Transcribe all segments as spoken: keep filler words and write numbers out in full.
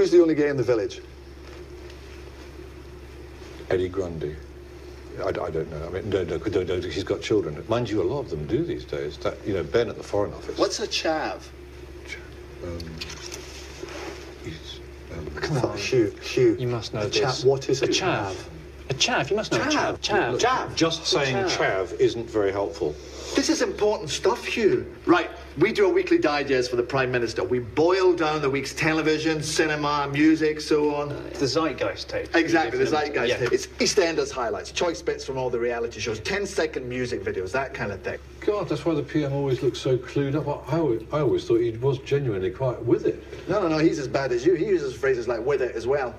Who's the only gay in the village? Eddie Grundy. I, I don't know. I mean, no, no, no, no, he's got children. Mind you, a lot of them do these days. That, you know, Ben at the Foreign Office. What's a chav? Um, he's, um, Come on, Hugh, Hugh. You must know a this. Chav, what is a it? chav? A chav, you must know Chav. a chav. Chav. Look, Chav. Just saying chav. chav isn't very helpful. This is important stuff, Hugh. Right, we do a weekly digest for the Prime Minister. We boil down the week's television, cinema, music, so on. The Zeitgeist tape. Exactly, the Zeitgeist Yeah. tape. It's EastEnders highlights, choice bits from all the reality shows, ten-second music videos, that kind of thing. God, that's why the P M always looks so clued up. I always, I always thought he was genuinely quite with it. No, no, no, he's as bad as you. He uses phrases like with it as well.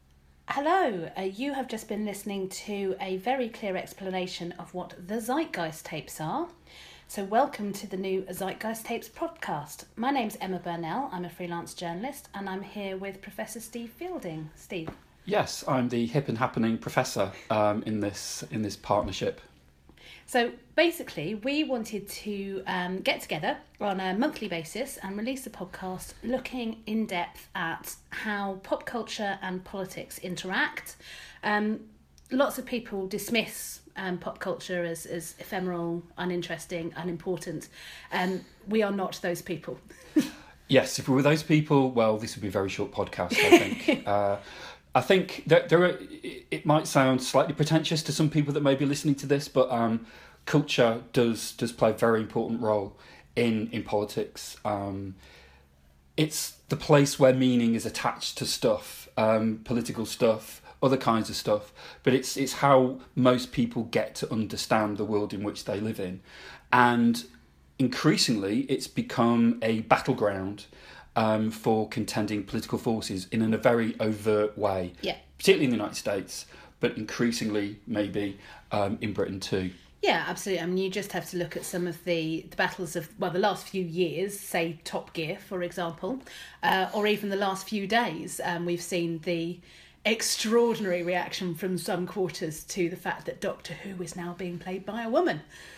Hello, uh, you have just been listening to a very clear explanation of what the Zeitgeist tapes are. So welcome to the new Zeitgeist Tapes podcast. My name's Emma Burnell, I'm a freelance journalist, and I'm here with Professor Steve Fielding. Steve. Yes, I'm the hip and happening professor um, in this in this partnership. So basically, we wanted to um, get together on a monthly basis and release a podcast looking in depth at how pop culture and politics interact. Um, lots of people dismiss um, pop culture as, as ephemeral, uninteresting, unimportant. Um, we are not those people. Yes, if we were those people, well, this would be a very short podcast, I think. uh, I think that there are, it might sound slightly pretentious to some people that may be listening to this, but um, culture does does play a very important role in, in politics. Um, it's the place where meaning is attached to stuff, um, political stuff, other kinds of stuff, but it's it's how most people get to understand the world in which they live in. And increasingly, it's become a battleground Um, for contending political forces in, in a very overt way, Yeah. particularly in the United States, but increasingly maybe um, in Britain too. Yeah, absolutely. I mean, you just have to look at some of the, the battles of, well, the last few years, say Top Gear, for example, uh, or even the last few days. Um, we've seen the extraordinary reaction from some quarters to the fact that Doctor Who is now being played by a woman.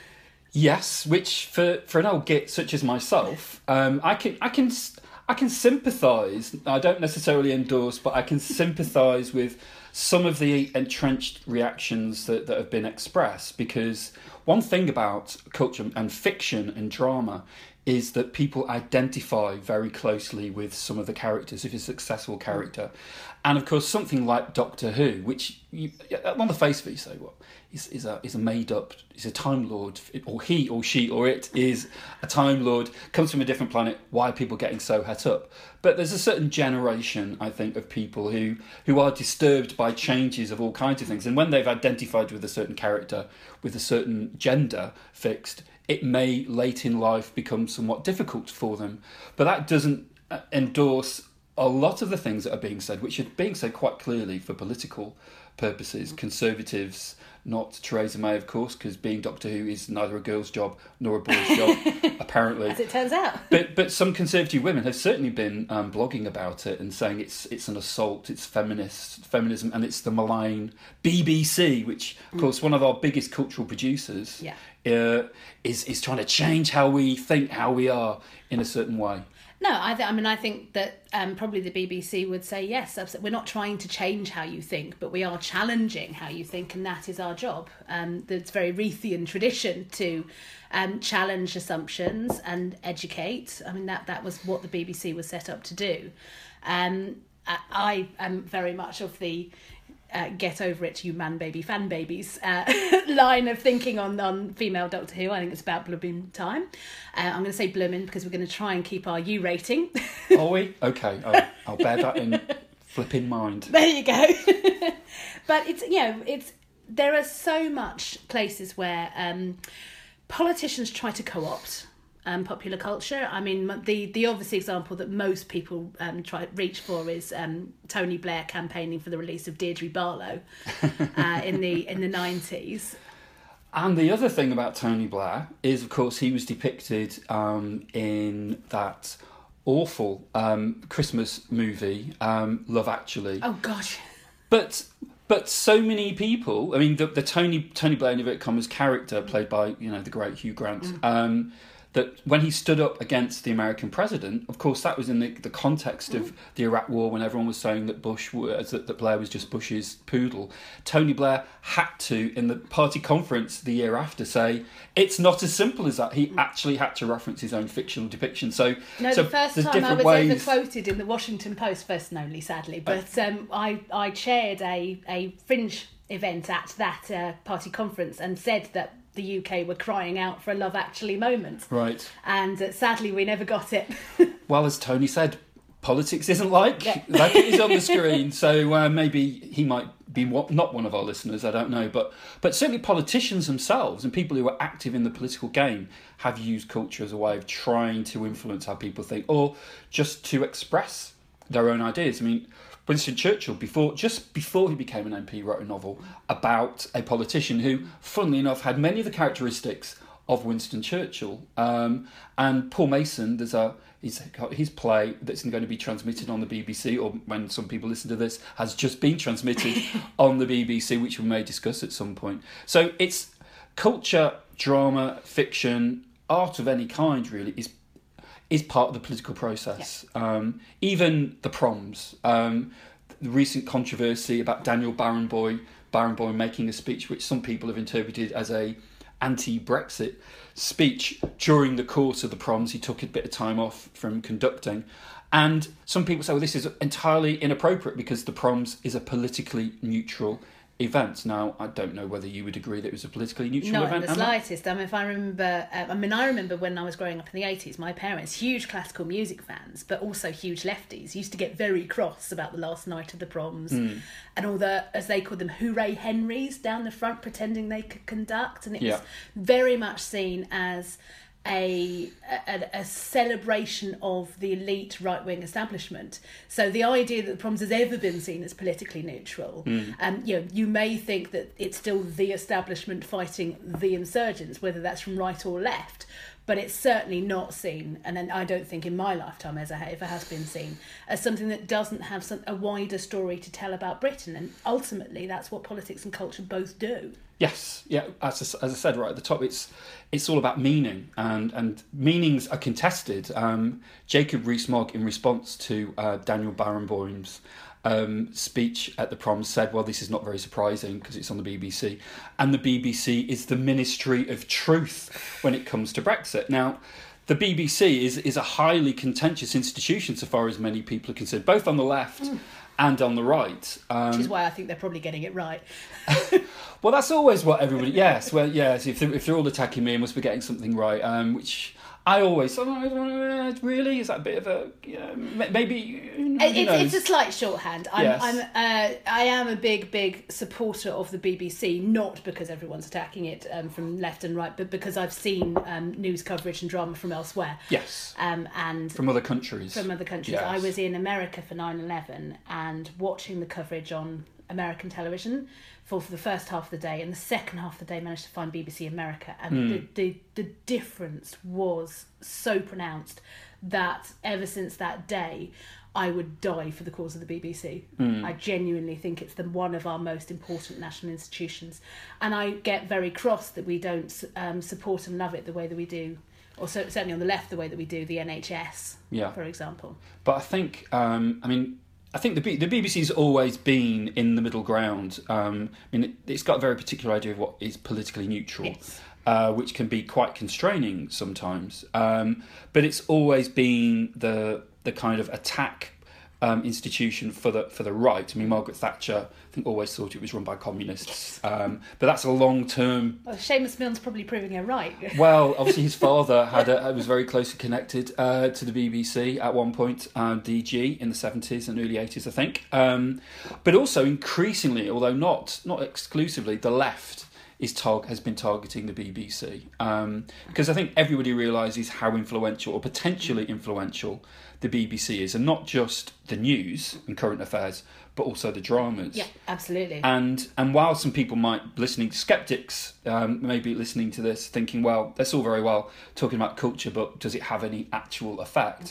Yes, which for, for an old git such as myself, um, I can I can I can sympathise. I don't necessarily endorse, but I can sympathise with some of the entrenched reactions that, that have been expressed. Because one thing about culture and fiction and drama is that people identify very closely with some of the characters, if it's a successful character. And of course, something like Doctor Who, which you, on the face of it, you say, well, is, is a is a made up, is a Time Lord, or he or she or it is a Time Lord, comes from a different planet. Why are people getting so het up? But there's a certain generation, I think, of people who who are disturbed by changes of all kinds of things, and when they've identified with a certain character, with a certain gender fixed, it may late in life become somewhat difficult for them. But that doesn't endorse a lot of the things that are being said, which are being said quite clearly for political purposes. Conservatives, not Theresa May, of course, because being Doctor Who is neither a girl's job nor a boy's job, apparently. As it turns out. But but some conservative women have certainly been um, blogging about it and saying it's it's an assault, it's feminist feminism, and it's the malign B B C, which, of course, one of our biggest cultural producers, Yeah. uh, is is trying to change how we think, how we are in a certain way. No, I, th- I mean, I think that um, probably the B B C would say, yes, we're not trying to change how you think, but we are challenging how you think, and that is our job. Um, it's very Reithian tradition to um, challenge assumptions and educate. I mean, that, that was what the B B C was set up to do. Um, I, I am very much of the Uh, get over it, you man baby fan babies uh, line of thinking on, on female Doctor Who. I think it's about blooming time. Uh, I'm going to say blooming because we're going to try and keep our U rating. Are we? Okay, I'll, I'll bear that in flipping mind. There you go. But it's, you know, it's there are so much places where um, politicians try to co-opt Um, popular culture. I mean, the the obvious example that most people um, try reach for is um, Tony Blair campaigning for the release of Deirdre Barlow uh, in the in the nineties. And the other thing about Tony Blair is, of course, he was depicted um, in that awful um, Christmas movie, um, Love Actually. Oh gosh. But but so many people. I mean, the, the Tony Tony Blair in inverted commas character played by, you know, the great Hugh Grant. Mm. Um, that when he stood up against the American president, of course, that was in the, the context of the Iraq War, when everyone was saying that Bush was, that, that Blair was just Bush's poodle. Tony Blair had to, in the party conference the year after, say it's not as simple as that. He actually had to reference his own fictional depiction. So, no, so the first there's time I different was ways. ever quoted in the Washington Post, first and only, sadly, but um, I I chaired a a fringe event at that uh, party conference and said that the U K were crying out for a Love Actually moment. Right. And uh, sadly, we never got it. Well, as Tony said, politics isn't like Yeah. like it is on the screen. So uh, maybe he might be what, not one of our listeners. I don't know, but but certainly politicians themselves and people who are active in the political game have used culture as a way of trying to influence how people think, or just to express their own ideas. I mean, Winston Churchill, before just before he became an M P, wrote a novel about a politician who, funnily enough, had many of the characteristics of Winston Churchill. Um, and Paul Mason, there's a he's got his play that's going to be transmitted on the B B C, or when some people listen to this, has just been transmitted on the B B C, which we may discuss at some point. So it's culture, drama, fiction, art of any kind, really, is is part of the political process. Yeah. Um, even the proms, um, the recent controversy about Daniel Barenboim, Barenboim making a speech which some people have interpreted as a anti-Brexit speech during the course of the proms. He took a bit of time off from conducting. And some people say, well, this is entirely inappropriate because the proms is a politically neutral event. Now, I don't know whether you would agree that it was a politically neutral Not event. in the slightest. I mean, if I remember, um, I mean, I remember when I was growing up in the eighties, my parents, huge classical music fans, but also huge lefties, used to get very cross about the last night of the proms mm. and all the, as they called them, hooray Henrys down the front pretending they could conduct. And it yeah. was very much seen as A, a a celebration of the elite right-wing establishment. So the idea that the proms has ever been seen as politically neutral, mm. um, you know, you may think that it's still the establishment fighting the insurgents, whether that's from right or left, but it's certainly not seen, and then I don't think in my lifetime as it ever has been seen, as something that doesn't have some, a wider story to tell about Britain. And ultimately, that's what politics and culture both do. Yes, yeah. As I, as I said right at the top, it's it's all about meaning, and, and meanings are contested. Um, Jacob Rees-Mogg, in response to uh, Daniel Barenboim's um, speech at the proms, said, "Well, this is not very surprising because it's on the B B C, and the B B C is the ministry of truth when it comes to Brexit." Now, the B B C is is a highly contentious institution so far as many people are concerned, both on the left. Mm. And on the right. Um, Which is why I think they're probably getting it right. Well, that's always what everybody... Yes, well, yes, if they're, if they're all attacking me, I must be getting something right, um, which I always... Oh, really? Is that a bit of a... You know, maybe... It's, it's a slight shorthand. I'm, Yes. I'm, uh, I am a big, big supporter of the B B C, not because everyone's attacking it um, from left and right, but because I've seen um, news coverage and drama from elsewhere. Yes. Um, and From other countries. From other countries. Yes. I was in America for nine eleven and watching the coverage on American television for, for the first half of the day, and the second half of the day managed to find B B C America, and Mm. the, the the difference was so pronounced that ever since that day I would die for the cause of the B B C. Mm. I genuinely think it's the one of our most important national institutions, and I get very cross that we don't um, support and love it the way that we do, or so, certainly on the left the way that we do the N H S, Yeah. for example. But I think, um, I mean, I think the B- the B B C's always been in the middle ground. Um, I mean, it, it's got a very particular idea of what is politically neutral, Yes. uh, which can be quite constraining sometimes. Um, but it's always been the the kind of attack um, institution for the for the right. I mean, Margaret Thatcher, I think, always thought it was run by communists. Um, but that's a long term. Well, Seamus Milne's probably proving her right. Well, obviously his father had a, was very closely connected uh, to the B B C at one point, uh, D G in the seventies and early eighties, I think. Um, but also increasingly, although not not exclusively, the left is tar- has been targeting the B B C um, because I think everybody realises how influential or potentially influential the B B C is, and not just the news and current affairs, but also the dramas. Yeah, absolutely. And and while some people might, listening to skeptics, um, maybe listening to this, thinking, well, that's all very well talking about culture, but does it have any actual effect?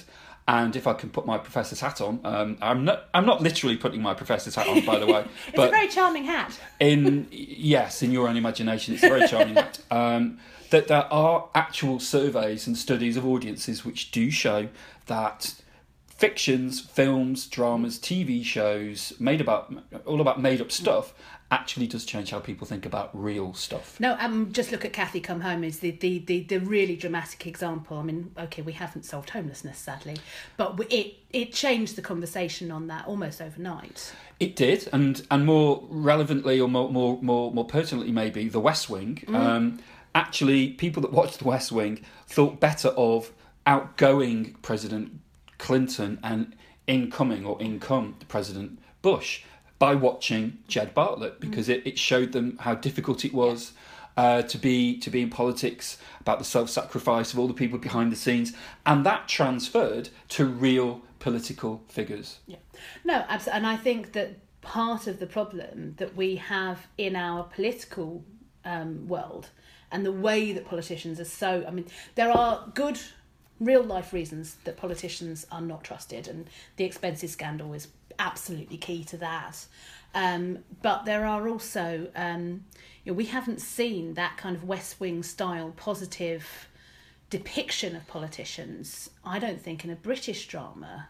And if I can put my professor's hat on, um, I'm not I'm not literally putting my professor's hat on, by the way. It's but a very charming hat. in yes, in your own imagination, it's a very charming hat. Um, that there are actual surveys and studies of audiences which do show that fictions, films, dramas, T V shows made about all about made up stuff actually does change how people think about real stuff. No, um, just look at Kathy Come Home is the, the, the, the really dramatic example. I mean, okay, we haven't solved homelessness, sadly, but we- it it changed the conversation on that almost overnight. It did, and and more relevantly or more more more, more pertinently, maybe The West Wing. Mm. Um, actually, people that watched The West Wing thought better of outgoing President Clinton and incoming or income President Bush by watching Jed Bartlett, because it, it showed them how difficult it was uh, to be to be in politics, about the self-sacrifice of all the people behind the scenes, and that transferred to real political figures. Yeah, no, absolutely, and I think that part of the problem that we have in our political um, world and the way that politicians are so, I mean, there are good real life reasons that politicians are not trusted, and the expenses scandal is absolutely key to that. Um, but there are also, um, you know, we haven't seen that kind of West Wing style positive depiction of politicians, I don't think, in a British drama.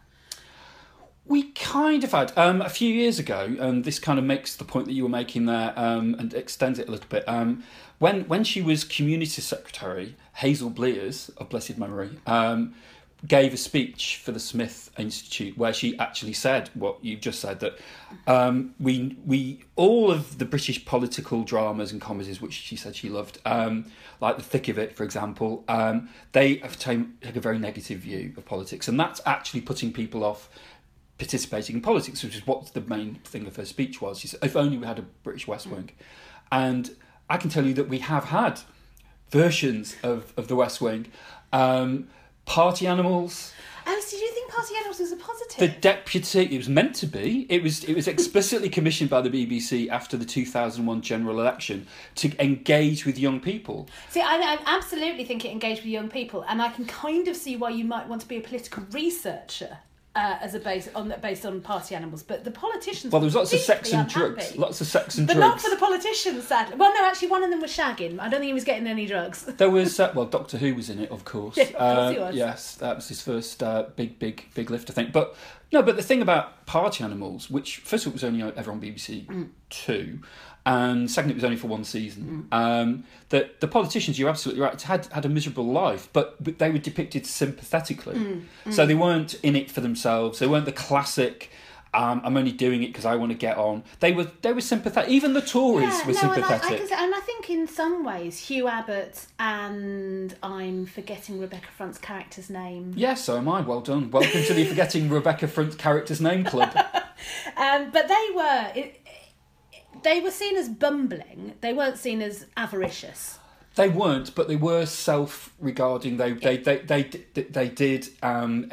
We kind of had um, a few years ago, and this kind of makes the point that you were making there um, and extends it a little bit. Um, when when she was community secretary, Hazel Blears, of blessed memory, um, gave a speech for the Smith Institute where she actually said what you've just said, that um, we we all of the British political dramas and comedies, which she said she loved, um, like The Thick of It, for example, um, they have taken a very negative view of politics, and that's actually putting people off participating in politics, which is what the main thing of her speech was. She said, if only we had a British West Wing. And I can tell you that we have had versions of, of the West Wing. Um, Party Animals. Alice, did you think Party Animals was a positive? The Deputy, it was meant to be. It was it was explicitly commissioned by the B B C after the two thousand one general election to engage with young people. See, I, I absolutely think it engaged with young people, and I can kind of see why you might want to be a political researcher. Uh, as a base on based on Party Animals, but the politicians. Well, there was lots of sex and unhappy. drugs, lots of sex and but drugs, but not for the politicians. Sadly, well, no, actually, one of them was shagging. I don't think he was getting any drugs. There was uh, well, Doctor Who was in it, of course. Yeah, of course uh, he was. Yes, that was his first uh, big, big, big lift, I think. But no, but the thing about Party Animals, which first of all it was only ever on B B C mm. Two, and second it was only for one season. Mm. Um, that the politicians, you're absolutely right, had had a miserable life, but, but they were depicted sympathetically. Mm. Mm. So they weren't in it for themselves. They weren't the classic. Um, I'm only doing it because I want to get on. They were they were sympathetic. Even the Tories yeah, were no, sympathetic. And I, I, and I think in some ways Hugh Abbott and I'm forgetting Rebecca Front's character's name. Yes, so am I. Well done. Welcome to the Forgetting Rebecca Front character's name club. um, but they were it, they were seen as bumbling. They weren't seen as avaricious. They weren't, but they were self-regarding. They they they they they, they did. Um,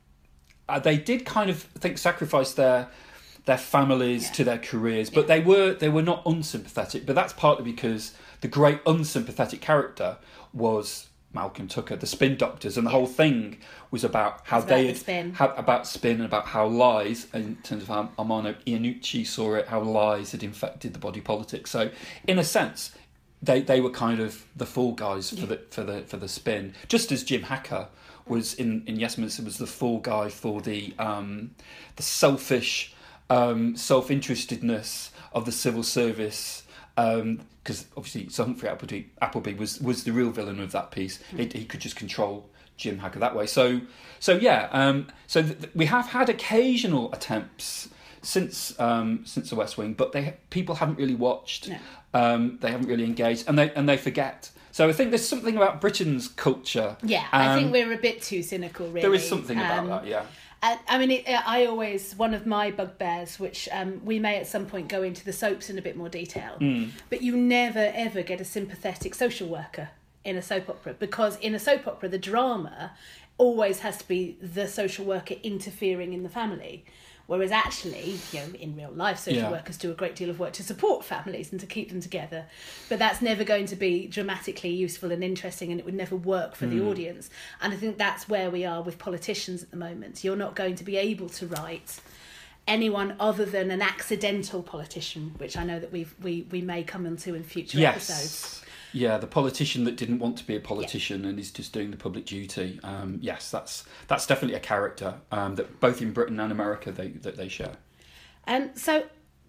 Uh, they did kind of I think sacrifice their their families yeah. to their careers, but yeah. they were they were not unsympathetic. But that's partly because the great unsympathetic character was Malcolm Tucker, the Spin Doctors, and the yeah. whole thing was about how about they the had spin. How, about spin and about how lies, in terms of how Armando Iannucci saw it, how lies had infected the body politic. So, in a sense, they they were kind of the fall guys for yeah. the for the for the spin, just as Jim Hacker was in, in Yesminster was the fall guy for the um, the selfish um, self-interestedness of the civil service, because um, obviously Sir Humphrey Appleby, Appleby was, was the real villain of that piece. Mm. He, he could just control Jim Hacker that way. So so yeah, um, so th- th- we have had occasional attempts since um, since the West Wing, but they people haven't really watched. No. Um, they haven't really engaged, and they and they forget. So I think there's something about Britain's culture. Yeah, um, I think we're a bit too cynical, really. There is something about um, that, yeah. And, I mean, it, I always, one of my bugbears, which um, we may at some point go into the soaps in a bit more detail, mm. but you never, ever get a sympathetic social worker in a soap opera, because in a soap opera, the drama always has to be the social worker interfering in the family. Whereas actually, you know, in real life, social Yeah. workers do a great deal of work to support families and to keep them together. But that's never going to be dramatically useful and interesting, and it would never work for the audience. And I think that's where we are with politicians at the moment. You're not going to be able to write anyone other than an accidental politician, which I know that we've, we we may come into in future Yes. episodes. Yeah, the politician that didn't want to be a politician and is just doing the public duty. Um, yes, that's that's definitely a character um, that both in Britain and America they that they share. Um, so,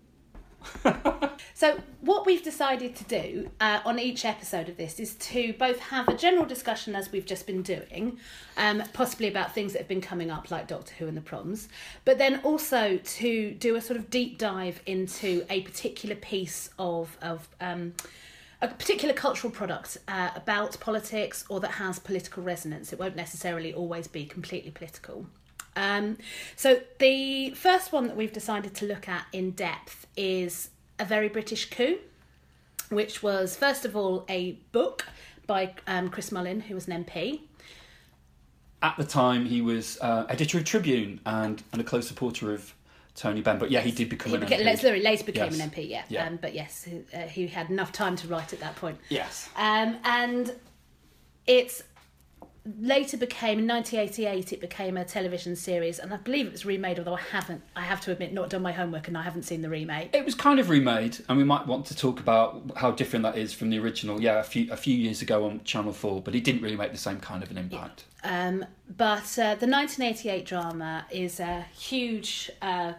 so what we've decided to do uh, on each episode of this is to both have a general discussion, as we've just been doing, um, possibly about things that have been coming up, like Doctor Who and the Proms, but then also to do a sort of deep dive into a particular piece of of um, a particular cultural product uh, about politics or that has political resonance. It won't necessarily always be completely political. Um, so the first one that we've decided to look at in depth is A Very British Coup, which was first of all a book by um, Chris Mullin, who was an M P. At the time, he was uh, editor of Tribune and, and a close supporter of Tony Benn. But yeah, he did become He an became, M P. later, later became Yes. an M P, yeah. Yeah. Um, but yes, uh, he had enough time to write at that point. Yes. Um, and it's later became, in nineteen eighty-eight, it became a television series, and I believe it was remade, although I haven't, I have to admit, not done my homework, and I haven't seen the remake. It was kind of remade, and we might want to talk about how different that is from the original. Yeah, a few a few years ago on Channel four, but it didn't really make the same kind of an impact. Um, but uh, the nineteen eighty-eight drama is a huge... Uh,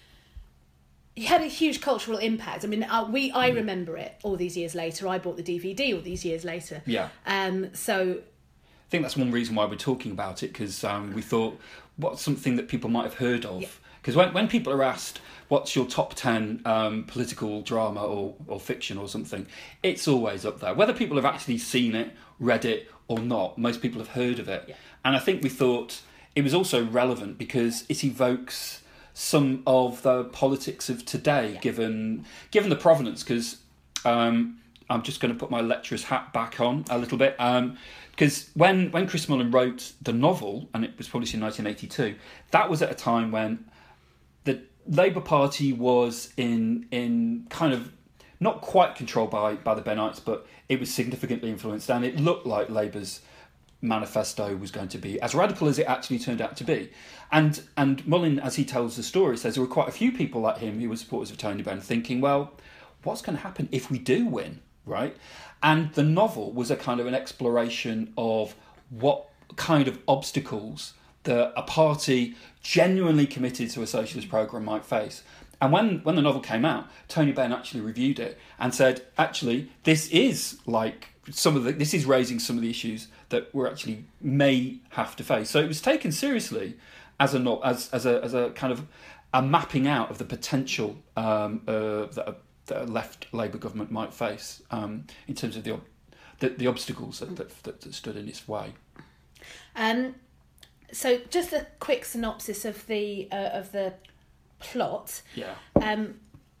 it had a huge cultural impact. I mean, uh, we I remember it all these years later. I bought the D V D all these years later. Yeah. Um. So I think that's one reason why we're talking about it, because um, we thought, what's something that people might have heard of? Because when, when people are asked, what's your top ten um, political drama or, or fiction or something, it's always up there. Whether people have actually seen it, read it or not, most people have heard of it. Yeah. And I think we thought it was also relevant because it evokes some of the politics of today, Yeah. given given the provenance, because um, I'm just going to put my lecturer's hat back on a little bit. Um, Because when, when Chris Mullin wrote the novel, and it was published in nineteen eighty-two, that was at a time when the Labour Party was in in kind of not quite controlled by, by the Bennites, but it was significantly influenced, and it looked like Labour's manifesto was going to be as radical as it actually turned out to be. And and Mullin, as he tells the story, says there were quite a few people like him who were supporters of Tony Benn thinking, well, what's going to happen if we do win, right? And the novel was a kind of an exploration of what kind of obstacles that a party genuinely committed to a socialist programme might face. And when, when the novel came out, Tony Benn actually reviewed it and said, actually, this is like some of the, this is raising some of the issues that we actually may have to face. So it was taken seriously as a not as as a as a kind of a mapping out of the potential um, uh, that a, that a left Labour government might face um, in terms of the the, the obstacles that, that, that, that stood in its way. Um, so just a quick synopsis of the uh, of the plot. Yeah. Um,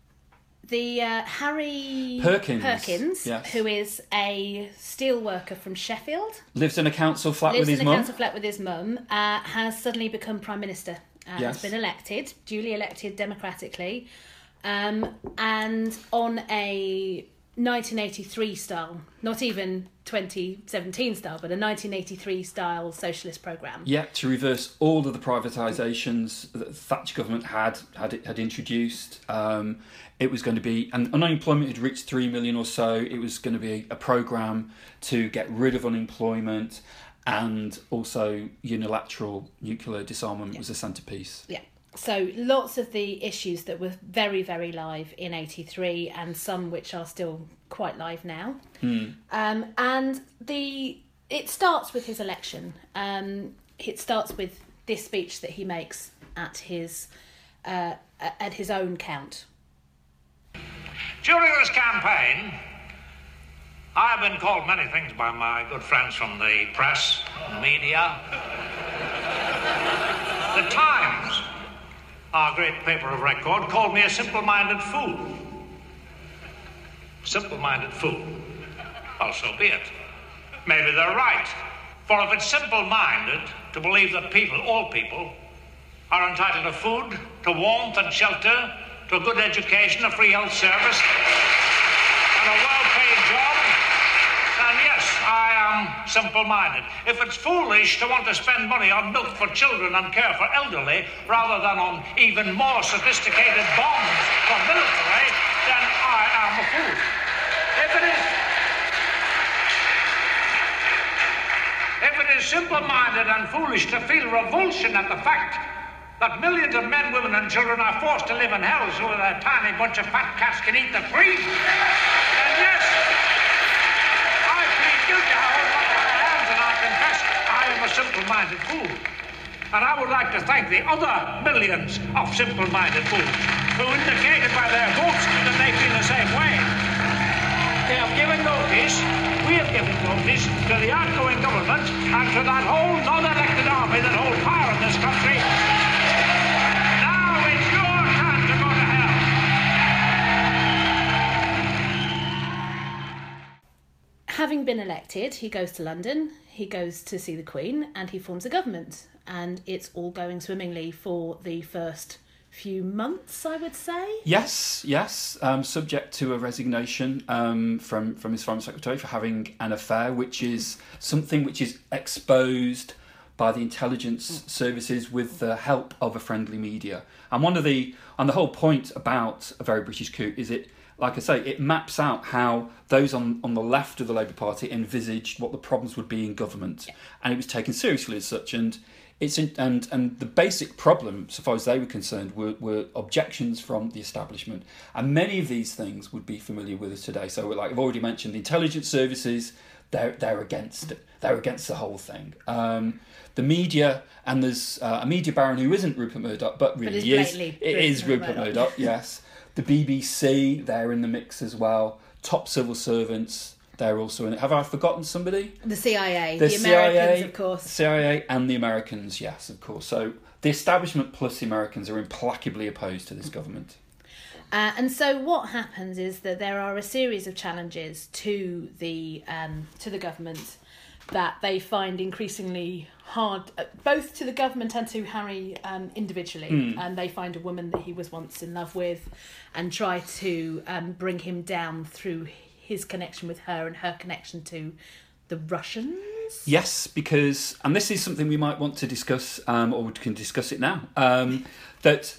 the uh, Harry Perkins, Perkins yes. who is a steel worker from Sheffield, Lives in a council flat lives with his in a mum. council flat with his mum, uh, has suddenly become Prime Minister. Uh, Yes. Has been elected, duly elected democratically, um, and on a nineteen eighty-three style, not even twenty seventeen style, but a nineteen eighty-three style socialist programme. Yeah, to reverse all of the privatisations that the Thatcher government had had had introduced. Um, it was going to be, and unemployment had reached three million or so. It was going to be a programme to get rid of unemployment, and also unilateral nuclear disarmament Yeah. was a centrepiece. Yeah. So lots of the issues that were very, very live in eighty-three, and some which are still quite live now. Hmm. Um, and the it starts with his election. Um, it starts with this speech that he makes at his uh, at his own count. During this campaign, I have been called many things by my good friends from the press, the media. The Times, our great paper of record, called me a simple-minded fool. Simple-minded fool. Well, so be it. Maybe they're right. For if it's simple-minded to believe that people, all people, are entitled to food, to warmth and shelter, to a good education, a free health service, and a well-paid job, then yes, I am simple-minded. If it's foolish to want to spend money on milk for children and care for elderly, rather than on even more sophisticated bombs for military, then I am a fool. If it is... If it is simple-minded and foolish to feel revulsion at the fact that millions of men, women and children are forced to live in hell so that a tiny bunch of fat cats can eat the cream, then yes, I plead guilty. I hold up my hands and I confess I am a simple-minded fool. And I would like to thank the other millions of simple-minded fools who indicated by their votes that they feel the same way. They have given notice, we have given notice to the outgoing government and to that whole non-elected army that hold power in this country. Now it's your time to go to hell. Having been elected, he goes to London, he goes to see the Queen, and he forms a government. And it's all going swimmingly for the first few months, I would say. Yes, yes. Um, subject to a resignation um, from, from his Foreign Secretary for having an affair, which is something which is exposed by the intelligence services with the help of a friendly media. And one of the, and the whole point about A Very British Coup is it, like I say, it maps out how those on, on the left of the Labour Party envisaged what the problems would be in government. Yeah. And it was taken seriously as such. And It's in, and and the basic problem, so far as they were concerned, were, were objections from the establishment, and many of these things would be familiar with us today. So, like I've already mentioned, the intelligence services, they're they're against it. They're against the whole thing. Um, the media, and there's uh, a media baron who isn't Rupert Murdoch, but really but is. It is Rupert Murdoch. Murdoch yes, the B B C, they're in the mix as well. Top civil servants. They're also in it. Have I forgotten somebody? The C I A, the, the C I A, Americans, of course. C I A and the Americans, yes, of course. So the establishment plus the Americans are implacably opposed to this government. Uh, and so what happens is that there are a series of challenges to the um, to the government that they find increasingly hard, uh, both to the government and to Harry um, individually. Mm. And they find a woman that he was once in love with and try to um, bring him down through his connection with her and her connection to the Russians. Yes, because, and this is something we might want to discuss, um, or we can discuss it now, um, that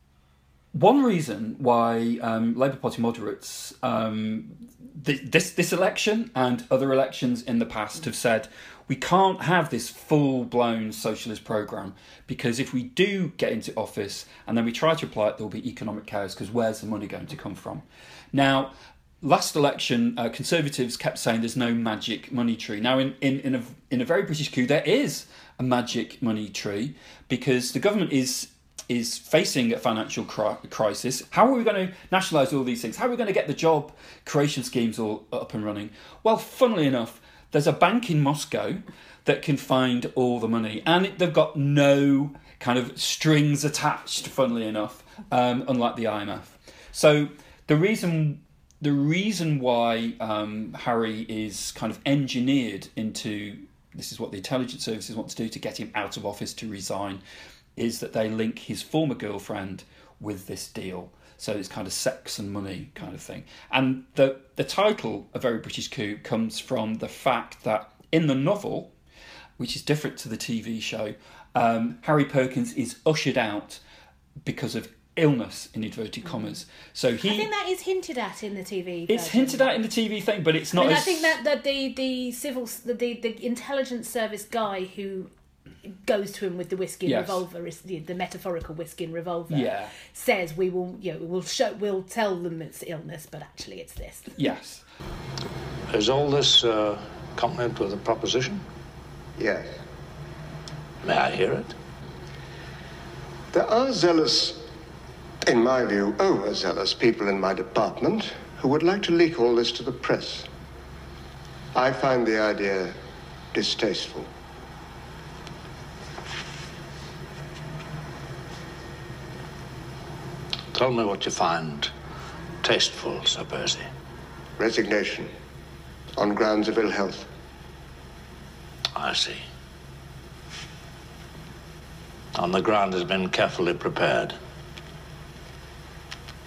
one reason why um, Labour Party moderates um, th- this this election and other elections in the past have said we can't have this full-blown socialist programme, because if we do get into office and then we try to apply it, there'll be economic chaos, because where's the money going to come from? Now, last election, uh, Conservatives kept saying there's no magic money tree. Now, in, in, in, a, in a very British coup, there is a magic money tree, because the government is is facing a financial cri- crisis. How are we going to nationalise all these things? How are we going to get the job creation schemes all up and running? Well, funnily enough, there's a bank in Moscow that can find all the money, and it, they've got no kind of strings attached, funnily enough, um, unlike the I M F. So the reason... The reason why um, Harry is kind of engineered into, this is what the intelligence services want to do to get him out of office, to resign, is that they link his former girlfriend with this deal. So it's kind of sex and money kind of thing. And the, the title, A Very British Coup, comes from the fact that in the novel, which is different to the T V show, um, Harry Perkins is ushered out because of illness, in inverted commas. So he, I think that is hinted at in the T V version. It's hinted at in the T V thing, but it's not. I mean, as... I think that, that the the civil the, the the intelligence service guy who goes to him with the whiskey and yes. revolver, is the, the metaphorical whiskey and revolver. Yeah. Says we will, you know, we'll show, we'll tell them it's illness, but actually it's this. Yes. Is all this uh, accompanied with a proposition? Yes. May I hear it? There are zealous, in my view, overzealous people in my department who would like to leak all this to the press. I find the idea distasteful. Tell me what you find tasteful, Sir Percy. Resignation on grounds of ill health. I see. And the ground has been carefully prepared.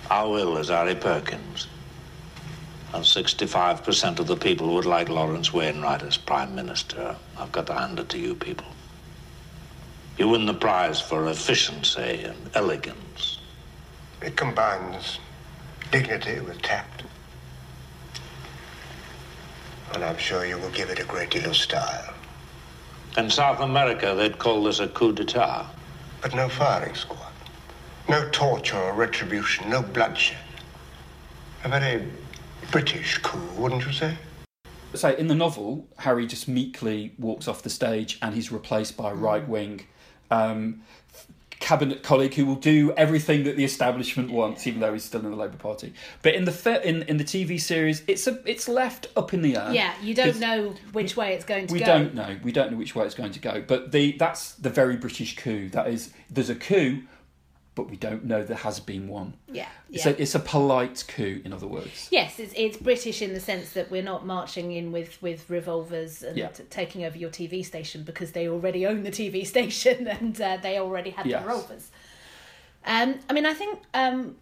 Our will is Harry Perkins. And sixty-five percent of the people would like Lawrence Wainwright as Prime Minister. I've got to hand it to you people. You win the prize for efficiency and elegance. It combines dignity with tact. And I'm sure you will give it a great deal of style. In South America, they'd call this a coup d'etat. But no firing squad. No torture or retribution. No bloodshed. A very British coup, wouldn't you say? So in the novel, Harry just meekly walks off the stage and he's replaced by a right-wing um, cabinet colleague who will do everything that the establishment wants, even though he's still in the Labour Party. But in the fe- in in the T V series, it's a it's left up in the air. Yeah, you don't know which way it's going to we go. We don't know. We don't know which way it's going to go. But the that's the very British coup. That is, there's a coup, but we don't know there has been one. Yeah, yeah. It's a, it's a polite coup, in other words. Yes, it's it's British in the sense that we're not marching in with, with revolvers and Yeah. t- taking over your T V station because they already own the T V station and uh, they already had Yes. the revolvers. Um, I mean, I think. Um,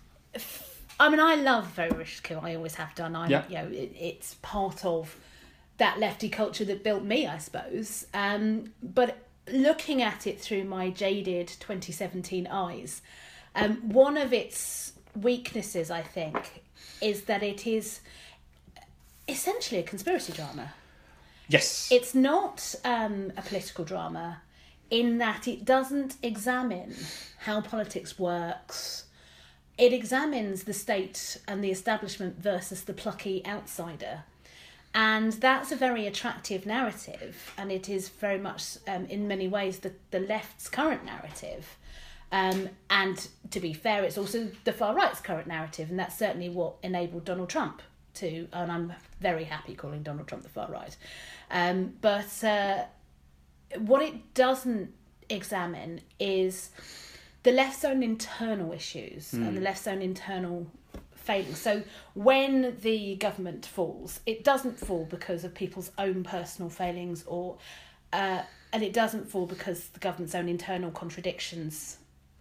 f- I mean, I love Very British Coup. I always have done. I'm, Yeah. you know, it, it's part of that lefty culture that built me, I suppose. Um, but looking at it through my jaded twenty seventeen eyes, um, one of its weaknesses, I think, is that it is essentially a conspiracy drama. Yes. It's not um, a political drama in that it doesn't examine how politics works. It examines the state and the establishment versus the plucky outsider. And that's a very attractive narrative, and it is very much, um, in many ways, the, the left's current narrative. Um, and to be fair, it's also the far right's current narrative, and that's certainly what enabled Donald Trump to, and I'm very happy calling Donald Trump the far right. Um, but uh, what it doesn't examine is the left's own internal issues mm. and the left's own internal failing. So when the government falls, it doesn't fall because of people's own personal failings, or uh, and it doesn't fall because the government's own internal contradictions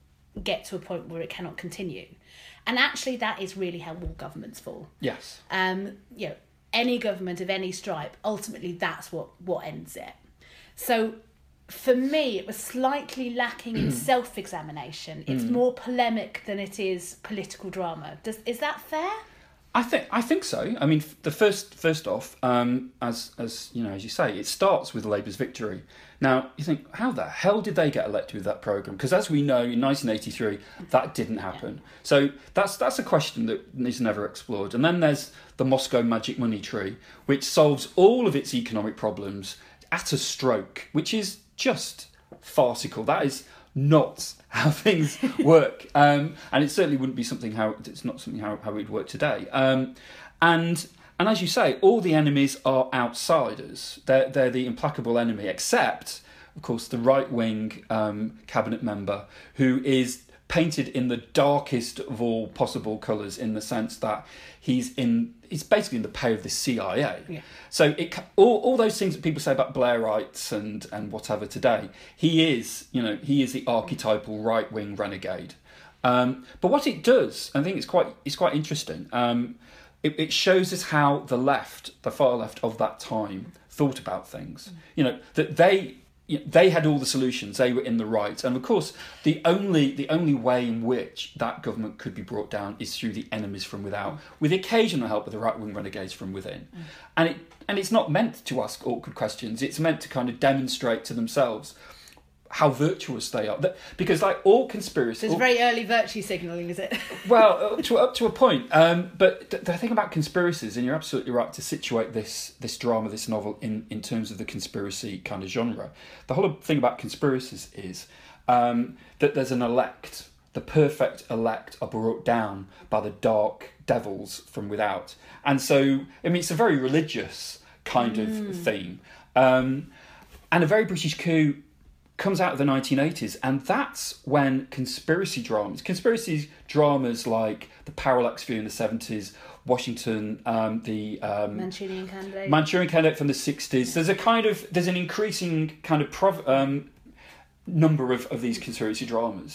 get to a point where it cannot continue. And actually, that is really how all governments fall. Yes. Um, you know, any government of any stripe, ultimately, that's what what ends it. So, for me, it was slightly lacking in self-examination. It's mm. more polemic than it is political drama. Does is that fair? I think I think so. I mean, the first first off, um, as as you know, as you say, it starts with Labour's victory. Now, you think, how the hell did they get elected with that programme? Because as we know, in nineteen eighty-three, that didn't happen. Yeah. So that's that's a question that is never explored. And then there's the Moscow Magic Money Tree, which solves all of its economic problems at a stroke, which is just farcical. That is not how things work, um, and it certainly wouldn't be something how it's not something how, how it would work today. Um, and and as you say, all the enemies are outsiders. They're they're the implacable enemy, except of course the right wing um, cabinet member who is painted in the darkest of all possible colours, in the sense that he's in he's basically in the pay of the C I A. Yeah. So it all all those things that people say about Blairites and and whatever today, he is, you know, he is the archetypal right wing renegade. Um, but what it does, I think it's quite it's quite interesting. Um, it, it shows us how the left, the far left of that time, thought about things. Mm. You know, that they. They had all the solutions. They were in the right, and of course, the only the only way in which that government could be brought down is through the enemies from without, with the occasional help of the right wing renegades from within. Mm. And it and it's not meant to ask awkward questions. It's meant to kind of demonstrate to themselves how virtuous they are. Because like all conspiracies, it's very early virtue signalling, is it? Well, up to up to a point. Um, but the, the thing about conspiracies, and you're absolutely right to situate this this drama, this novel, in, in terms of the conspiracy kind of genre. The whole thing about conspiracies is um, that there's an elect. The perfect elect are brought down by the dark devils from without. And so, I mean, it's a very religious kind mm. of theme. Um, and a very British coup comes out of the nineteen eighties, and that's when conspiracy dramas, conspiracy dramas like the Parallax View in the seventies, Washington, um, the um, Manchurian Candidate, Manchurian Candidate from the sixties. There's a kind of there's an increasing kind of prov- um, number of, of these conspiracy dramas,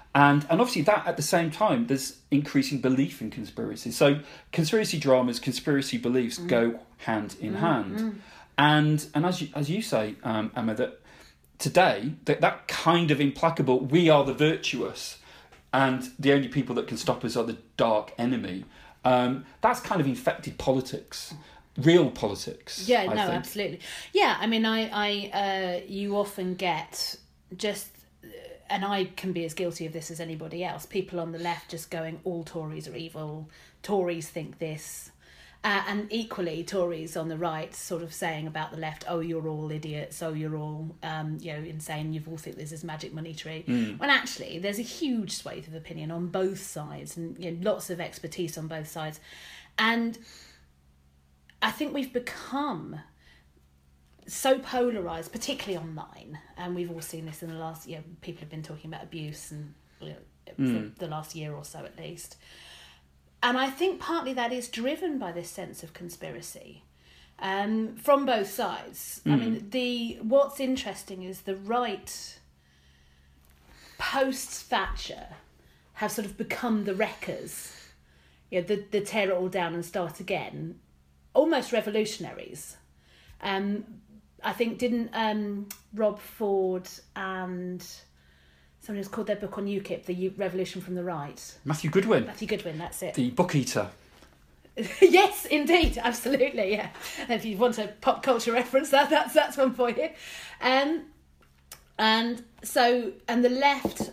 And and obviously that at the same time, there's increasing belief in conspiracy. So conspiracy dramas, conspiracy beliefs mm. go hand in mm. hand. Mm. And and as you, as you say, um, Emma, that today, that, that kind of implacable, we are the virtuous, and the only people that can stop us are the dark enemy, um, that's kind of infected politics. Real politics. Yeah, I no, think. absolutely. Yeah, I mean, I, I, uh, you often get just, and I can be as guilty of this as anybody else, people on the left just going, all Tories are evil, Tories think this, uh, and equally Tories on the right sort of saying about the left, oh, you're all idiots, oh, you're all, um, you know, insane, you all think this is magic money tree. Mm. When actually there's a huge swathe of opinion on both sides, and you know, lots of expertise on both sides, and I think we've become so polarised, particularly online, and we've all seen this in the last, you know, people have been talking about abuse and you know, mm. for the last year or so at least. And I think partly that is driven by this sense of conspiracy um, from both sides. Mm. I mean, the what's interesting is the right, post-Thatcher, have sort of become the wreckers, you know, the, the tear it all down and start again, almost revolutionaries. Um, I think, didn't um, Rob Ford and somebody has called their book on UKIP, The U- Revolution from the Right? Matthew Goodwin. Matthew Goodwin, that's it. The book eater. Yes, indeed, absolutely, yeah. And if you want a pop culture reference, that that's that's one for you. Um, and so, and the left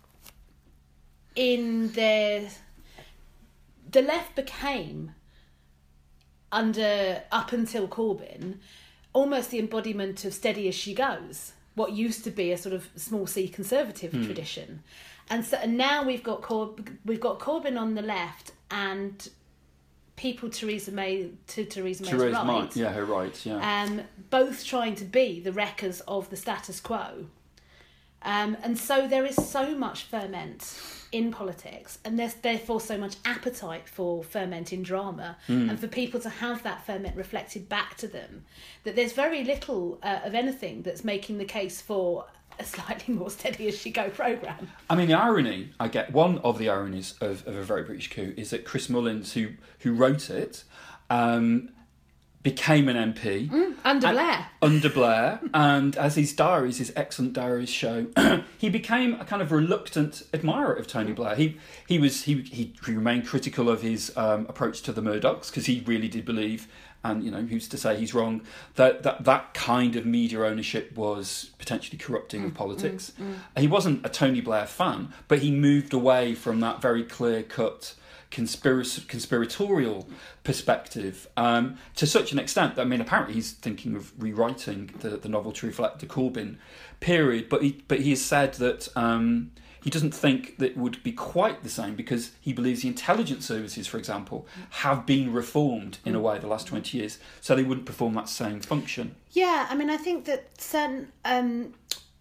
in their, the left became, under up until Corbyn, almost the embodiment of steady as she goes, what used to be a sort of small c conservative mm. tradition, and so and now we've got Corb- we've got Corbyn on the left and people Theresa May to Theresa May's Theresa right, May, yeah, her right, yeah, um, both trying to be the wreckers of the status quo, um, and so there is so much ferment in politics, and there's therefore so much appetite for ferment in drama, mm. and for people to have that ferment reflected back to them, that there's very little uh, of anything that's making the case for a slightly more steady as she go programme. I mean, the irony, I get, one of the ironies of, of A Very British Coup is that Chris Mullins, who, who wrote it, um, became an M P. Mm, under and, Blair. Under Blair. And as his diaries, his excellent diaries show, he became a kind of reluctant admirer of Tony Blair. He he was he he, he remained critical of his um, approach to the Murdochs, because he really did believe, and you know, who's to say he's wrong, that that, that kind of media ownership was potentially corrupting mm, of politics. Mm, mm. He wasn't a Tony Blair fan, but he moved away from that very clear-cut Conspirac- conspiratorial perspective, um, to such an extent that, I mean, apparently he's thinking of rewriting the, the novel to reflect the Corbyn period, but he but he has said that um, he doesn't think that it would be quite the same, because he believes the intelligence services, for example, have been reformed in a way the last twenty years, so they wouldn't perform that same function. Yeah, I mean, I think that certain um,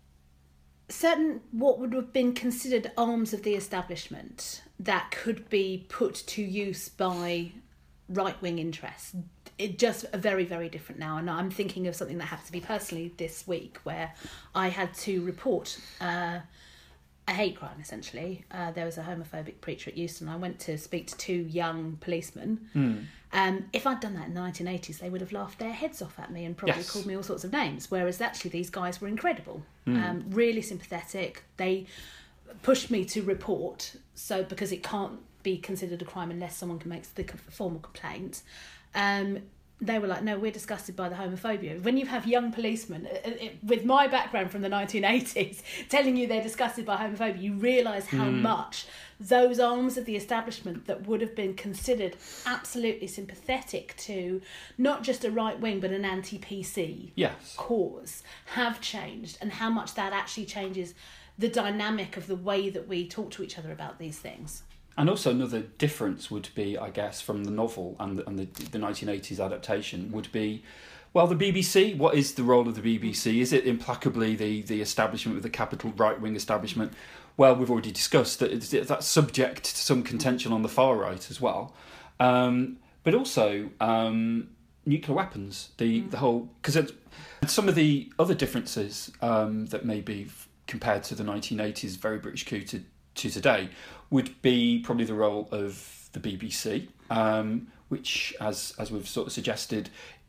certain what would have been considered arms of the establishment that could be put to use by right-wing interests, it just are very, very different now. And I'm thinking of something that happened to me personally this week, where I had to report uh, a hate crime, essentially. Uh, there was a homophobic preacher at Euston. I went to speak to two young policemen. Mm. Um, if I'd done that in the nineteen eighties, they would have laughed their heads off at me and probably yes. called me all sorts of names, whereas actually these guys were incredible, mm. um, really sympathetic. They pushed me to report, so because it can't be considered a crime unless someone can make the formal complaint. Um, they were like, no, we're disgusted by the homophobia. When you have young policemen, it, it, with my background from the nineteen eighties, telling you they're disgusted by homophobia, you realise how mm. much those arms of the establishment that would have been considered absolutely sympathetic to not just a right wing but an anti-P C yes. cause have changed, and how much that actually changes the dynamic of the way that we talk to each other about these things. And also another difference would be, I guess, from the novel and the, and the, the nineteen eighties adaptation would be, well, the B B C. What is the role of the B B C? Is it implacably the, the establishment with the capital right-wing establishment? Well, we've already discussed that it's, that's subject to some contention on the far right as well. Um, but also um, nuclear weapons, the, mm. the whole... Because some of the other differences um, that may be compared to the nineteen eighties Very British Coup to to today would be probably the role of the B B C, um, which, as as we've sort of suggested,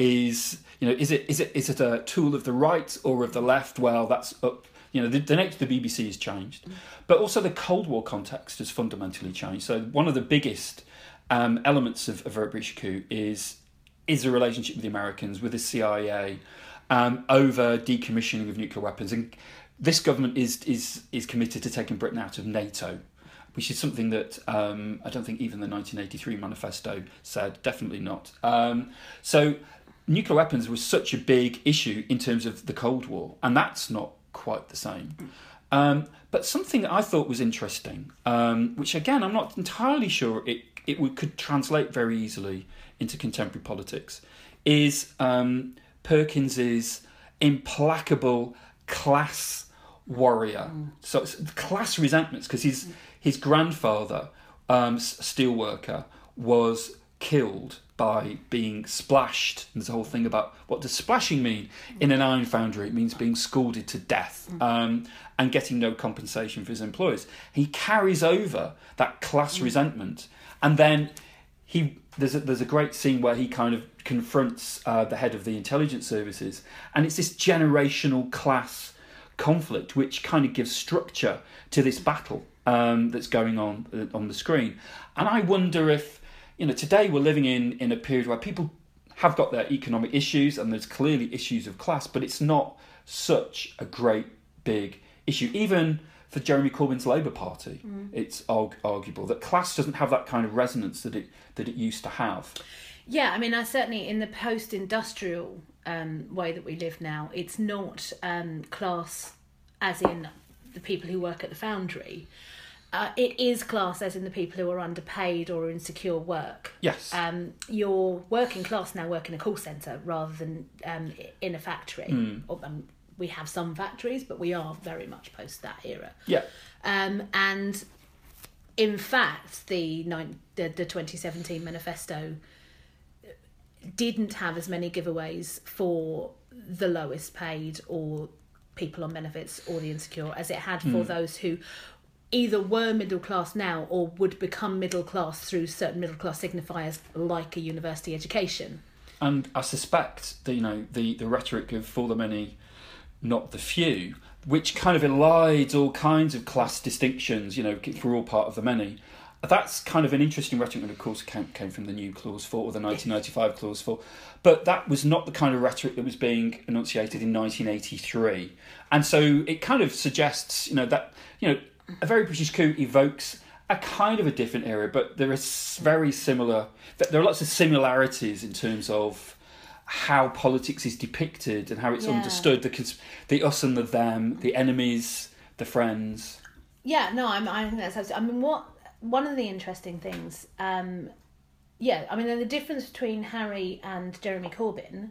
is you know is it is it is it a tool of the right or of the left? Well, that's up. You know, the, the nature of the B B C has changed, but also the Cold War context has fundamentally changed. So one of the biggest um, elements of, of a British coup is is a relationship with the Americans, with the C I A, um, over decommissioning of nuclear weapons. And this government is is is committed to taking Britain out of NATO, which is something that um, I don't think even the nineteen eighty-three manifesto said. Definitely not. Um, so nuclear weapons was such a big issue in terms of the Cold War, and that's not quite the same. Um, but something that I thought was interesting, um, which again I'm not entirely sure it it would, could translate very easily into contemporary politics, is um, Perkins's implacable class warrior. Mm. So it's class resentments, because his his grandfather, um, steel worker, was killed by being splashed. And there's a whole thing about what does splashing mean in an iron foundry. It means being scalded to death, um, and getting no compensation for his employers. He carries over that class mm. resentment, and then he there's a, there's a great scene where he kind of confronts uh, the head of the intelligence services, and it's this generational class conflict which kind of gives structure to this battle um, that's going on uh, on the screen. And I wonder if, you know, today we're living in, in a period where people have got their economic issues and there's clearly issues of class, but it's not such a great big issue. Even for Jeremy Corbyn's Labour Party, mm. it's arg- arguable that class doesn't have that kind of resonance that it that it used to have. Yeah, I mean, I certainly, in the post-industrial um, way that we live now, it's not um, class as in the people who work at the foundry. Uh, it is class as in the people who are underpaid or in secure work. Yes. Um, your working class now work in a call centre rather than um, in a factory. Mm. Or, um, we have some factories, but we are very much post that era. Yeah. Um, and in fact, the, nine, the the twenty seventeen manifesto didn't have as many giveaways for the lowest paid or people on benefits or the insecure as it had for Mm. those who either were middle class now or would become middle class through certain middle class signifiers like a university education. And I suspect that, you know, the, the rhetoric of for the many, not the few, which kind of elides all kinds of class distinctions, you know, for all part of the many. That's kind of an interesting rhetoric, and of course came, came from the new Clause four, or the nineteen ninety-five Clause four. But that was not the kind of rhetoric that was being enunciated in nineteen eighty-three. And so it kind of suggests, you know, that, you know, a very British coup evokes a kind of a different era, but there is very similar, there are lots of similarities in terms of how politics is depicted and how it's Yeah. understood, the, the us and the them, the enemies, the friends. Yeah, no, I'm, I think that's absolutely... I mean, what... One of the interesting things, um, yeah, I mean, the difference between Harry and Jeremy Corbyn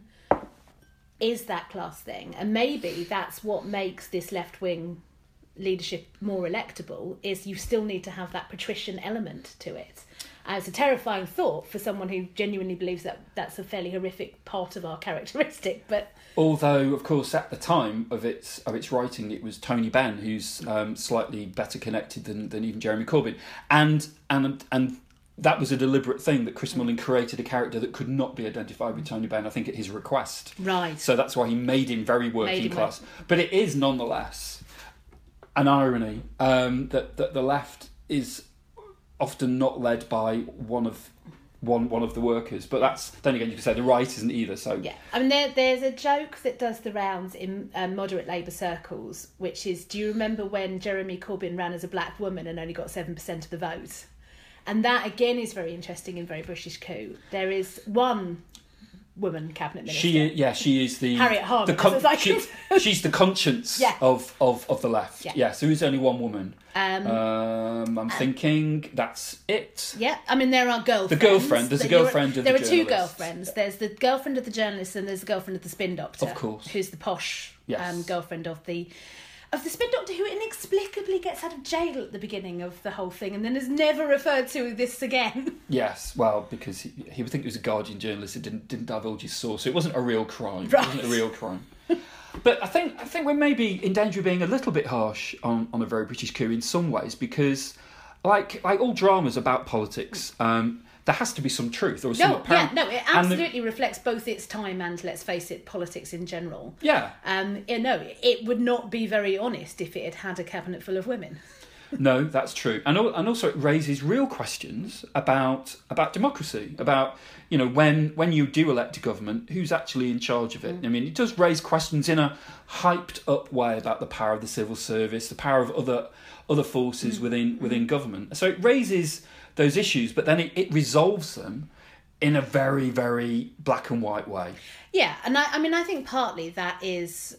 is that class thing. And maybe that's what makes this left-wing leadership more electable, is you still need to have that patrician element to it. And it's a terrifying thought for someone who genuinely believes that that's a fairly horrific part of our characteristic, but... Although, of course, at the time of its of its writing, it was Tony Benn who's um, slightly better connected than, than even Jeremy Corbyn, and and and that was a deliberate thing, that Chris Mullin created a character that could not be identified with Tony Benn, I think, at his request. Right. So that's why he made him very working him class. work. But it is nonetheless an irony um, that that the left is often not led by one of. One one of the workers, but that's then again you can say the right isn't either. So yeah, I mean there there's a joke that does the rounds in um, moderate Labour circles, which is, do you remember when Jeremy Corbyn ran as a black woman and only got seven percent of the vote? And that again is very interesting in very British coup. There is one woman cabinet minister. She yeah she is the Harriet Harman. The con- like she, she's the conscience yeah. of, of, of the left. Yeah. yeah, so there's only one woman. Um, um, I'm thinking that's it. Yeah, I mean there are girlfriends. The girlfriend. There's a girlfriend of the There are journalist. two girlfriends. There's the girlfriend of the journalist and there's the girlfriend of the spin doctor. Of course. Who's the posh Yes. um, girlfriend of the of the spin doctor, who inexplicably gets out of jail at the beginning of the whole thing and then is never referred to this again. Yes, well, because he, he would think he was a Guardian journalist. It didn't didn't divulge his source, so it wasn't a real crime. Right. It wasn't a real crime. But I think I think we're maybe in danger of being a little bit harsh on, on a very British coup in some ways, because like like all dramas about politics, um, there has to be some truth or some No, apparent... yeah, no, it and the- absolutely reflects both its time and, let's face it, politics in general. Yeah. Um, yeah, no, it would not be very honest if it had had a cabinet full of women. No, that's true, and al- and also it raises real questions about about democracy, about you know when when you do elect a government, who's actually in charge of it. I mean, it does raise questions in a hyped up way about the power of the civil service, the power of other other forces within within government. So it raises those issues, but then it, it resolves them in a very very black and white way. Yeah, and I, I mean, I think partly that is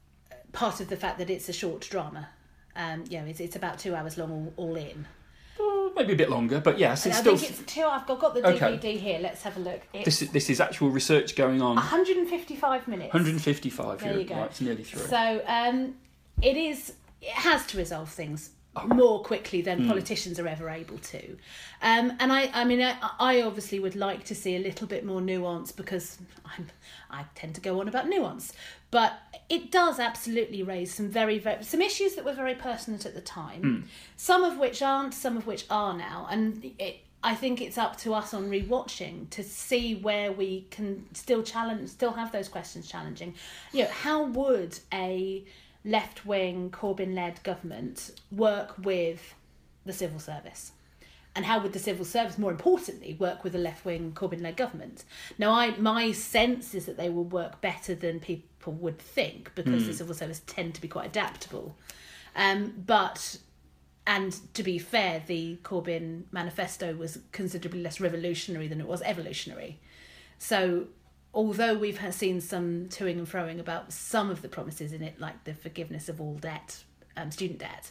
part of the fact that it's a short drama. Um, you know, it's, it's about two hours long all, all in. Uh, maybe a bit longer, but yes, it's I still. think it's two. I've got, got the Okay. D V D here. Let's have a look. It's This is this is actual research going on. one hundred fifty-five minutes. one hundred fifty-five. There you go. Right, it's nearly through. So um, it is. It has to resolve things more quickly than politicians are ever able to. Um, and I, I mean, I, I obviously would like to see a little bit more nuance, because I'm, I tend to go on about nuance. But it does absolutely raise some very, very some issues that were very pertinent at the time, some of which aren't, some of which are now. And it, I think it's up to us on rewatching to see where we can still challenge, still have those questions challenging. You know, how would a left-wing Corbyn-led government work with the civil service? And how would the civil service, more importantly, work with a left-wing Corbyn-led government? Now, I my sense is that they will work better than people would think, because the civil service tend to be quite adaptable. Um, but, and to be fair, the Corbyn manifesto was considerably less revolutionary than it was evolutionary. So, although we've seen some toing and froing about some of the promises in it, like the forgiveness of all debt, um, student debt,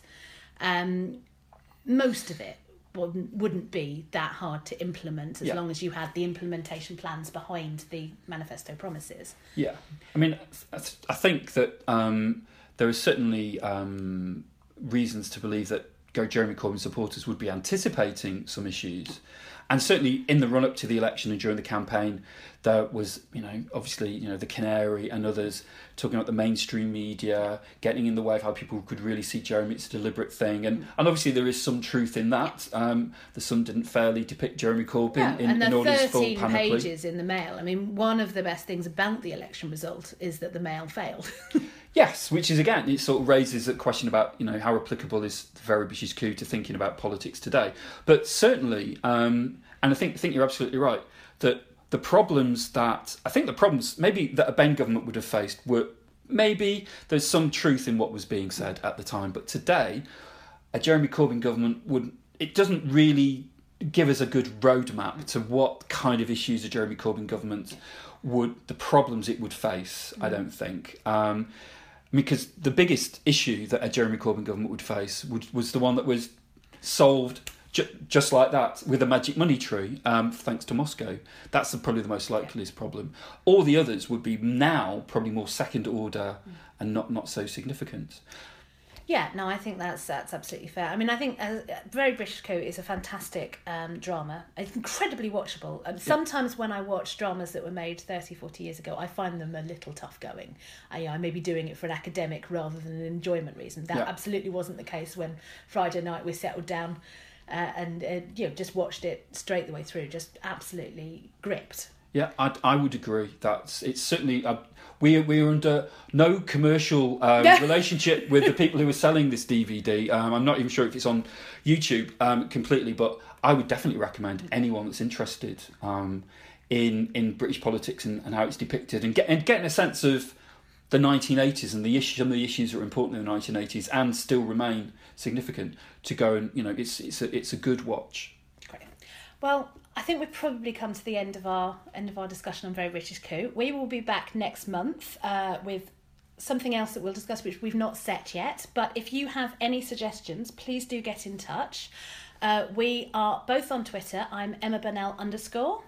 um, most of it wouldn't, wouldn't be that hard to implement as Yeah. long as you had the implementation plans behind the manifesto promises. Yeah, I mean, I th- I think that um, there are certainly um, reasons to believe that Jeremy Corbyn supporters would be anticipating some issues. And certainly in the run-up to the election and during the campaign, there was, you know, obviously, you know, the Canary and others talking about the mainstream media, getting in the way of how people could really see Jeremy. It's a deliberate thing. And, and obviously there is some truth in that. Um, the Sun didn't fairly depict Jeremy Corbyn Yeah, in, and in the all his full thirteen panoply. pages in the Mail. I mean, one of the best things about the election result is that the Mail failed. Yes, which is, again, it sort of raises a question about, you know, how applicable is the very British coup to thinking about politics today. But certainly, um, and I think I think you're absolutely right, that the problems that, I think the problems maybe that a Benn government would have faced were, maybe there's some truth in what was being said at the time, but today, a Jeremy Corbyn government would, it doesn't really give us a good roadmap to what kind of issues a Jeremy Corbyn government would, the problems it would face, I don't think. Um, Because the biggest issue that a Jeremy Corbyn government would face would, was the one that was solved ju- just like that with a magic money tree, um, thanks to Moscow. That's the, probably the most likeliest problem. All the others would be now probably more second order and not, not so significant. Yeah, no, I think that's that's absolutely fair. I mean, I think uh, Very British Coup is a fantastic um, drama. It's incredibly watchable. Um, sometimes when I watch dramas that were made thirty, forty years ago, I find them a little tough going. I, I may be doing it for an academic rather than an enjoyment reason. That Yeah. absolutely wasn't the case when Friday night we settled down uh, and uh, you know, just watched it straight the way through, just absolutely gripped. Yeah, I, I would agree. That's it's certainly uh, we we are under no commercial um, relationship with the people who are selling this D V D. Um, I'm not even sure if it's on YouTube um, completely, but I would definitely recommend anyone that's interested um, in in British politics and, and how it's depicted, and get and getting a sense of the nineteen eighties and the issues, some of the issues that were important in the nineteen eighties and still remain significant. To go and you know, it's it's a it's a good watch. Great. Well, I think we've probably come to the end of our end of our discussion on Very British Coup. We will be back next month uh, with something else that we'll discuss, which we've not set yet. But if you have any suggestions, please do get in touch. Uh, we are both on Twitter. I'm Emma Burnell underscore.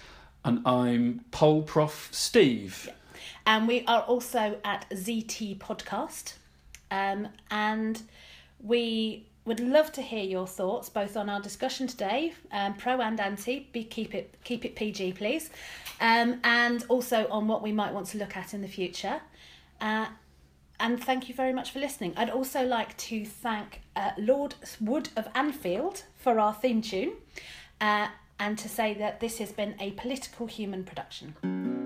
And I'm Pole Prof Steve. Yeah. And we are also at Z T Podcast. Um, and we would love to hear your thoughts both on our discussion today, um, pro and anti. Be keep it keep it P G, please, um, and also on what we might want to look at in the future. Uh, and thank you very much for listening. I'd also like to thank uh, Lord Wood of Anfield for our theme tune, uh, and to say that this has been a Political Human production.